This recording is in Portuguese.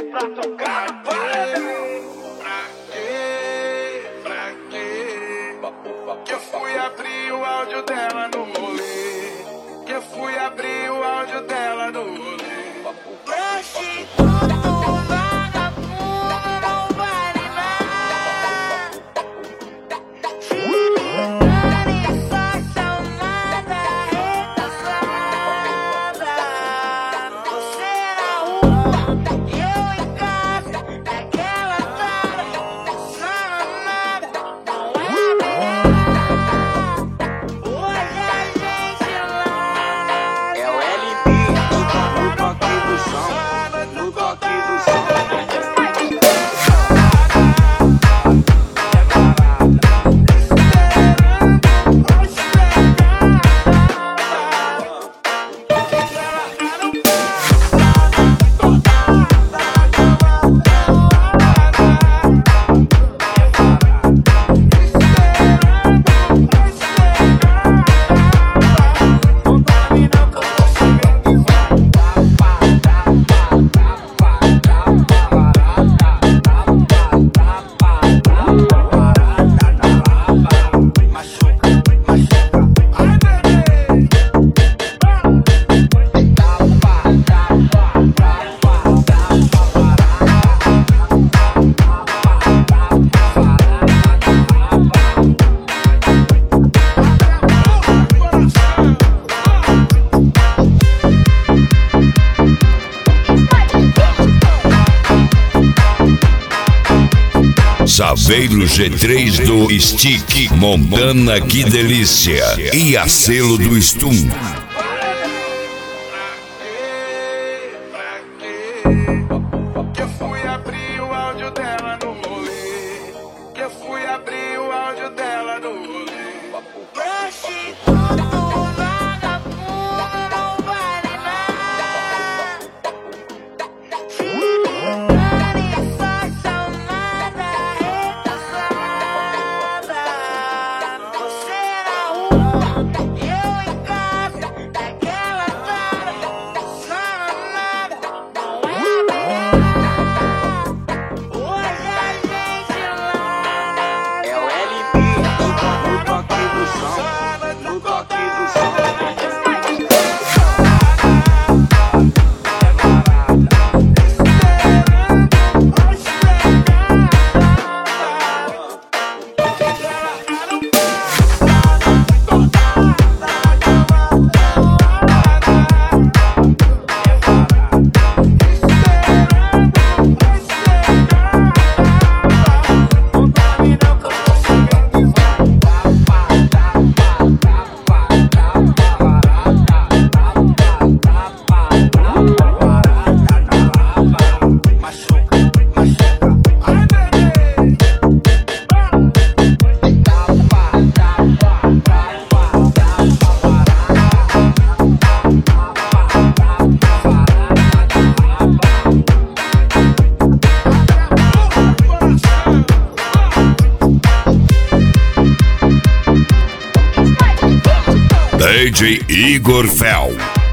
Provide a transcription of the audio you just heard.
pra tocar. Pra quê? Que eu fui abrir o áudio dela no rolê. Que eu fui abrir o áudio dela no rolê. Prostituto, vagabundo, não vale nada. Filipane, só chamada recaçada. Você na rua e eu em casa. Daquela cara, pensando nada. Não é melhor. Hoje a gente lá. É o LB, no toque do som, no toque do som. Saveiro G3 do Stick, Montana, que delícia. E a selo do Stum. Que eu fui abrir o áudio dela no rolê. Que eu fui abrir o áudio dela no rolê. Prostituto, vagabundo, não vale nada. Filipane, só chamada recaçada. Você na rua e eu em casa. Daquela cara, pensando nada. Não é melhor. Hoje a gente lá. É o LB, no toque do som, no toque do som. DJ Igor Fel.